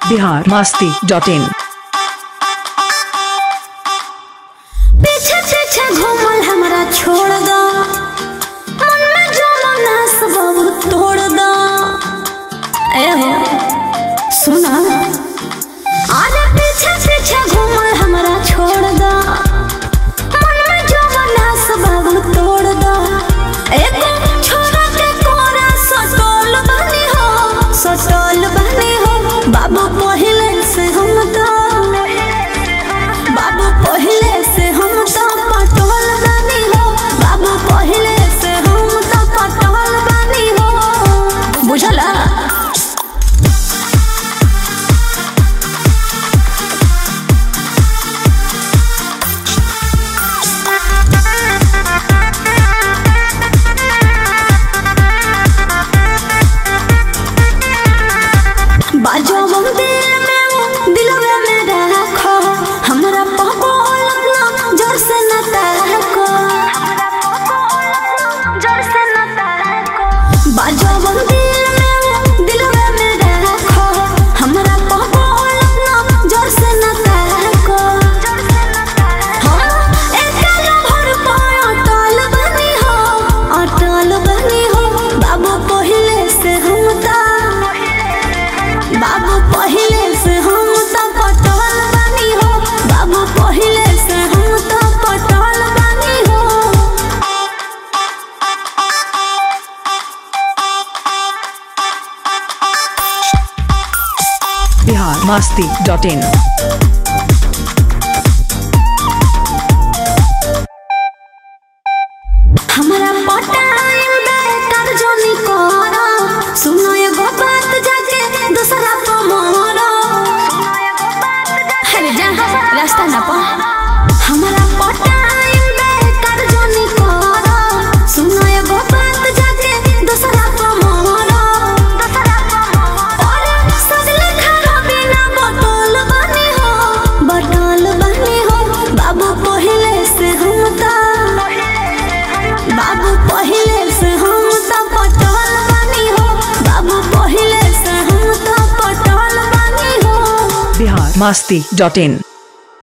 biharmasti.in पीछे पीछे घूमल हमरा छोड़ दो, मन में जो मना सब तोड़ दो। एहो सुना, आरे पीछे पीछे घूमल हमरा छोड़ दो, मन में जो मना सब तोड़ दो। एको छोड़ा के कोरा सटोल बनी हो, सटोल बनी हो। बाबू पहिले से हम तो, बाबू पहिले से हम तो पटोल बनी हो, बाबू पहिले से हम तो पटोल बनी हो। बुझला बाजो हम दिल में वो दिलवे में रखो, हमरा पापो लगना जोर से न ताको, हमरा पापो लगना जोर से न ताको। बाजो हम दिल में वो दिलवे में रखो, हमरा पापो लगना जोर से न ताको, जोर से न ताको। हम एकलो भर पायो अटल बनी हो, अटल बनी हो। बाबू पहिले से हम ता, बाबू पहिले से हम तो पटोल बनी हो, बाबू पहिले से हम तो पटोल बनी हो। biharmasti.in हमरा पटाइम बेकार जोनी करो, सुनो एगो बात जाके दूसरा को मोरो, सुनो एगो बात जाके अरे जा रास्ता ना पा। हमरा पटाइम बेकार जोनी करो, सुनो एगो बात जाके दूसरा को मोरो, दूसरा को मोरो। और सजले खराबी ना बटोल बनी हो, बटोल बनी हो। बाबू पहिले से हम ता, बाबू पहिले से हम तो पटोल बनी हो, बाबू पहिले से हम तो पटोल बनी हो। biharmasti.in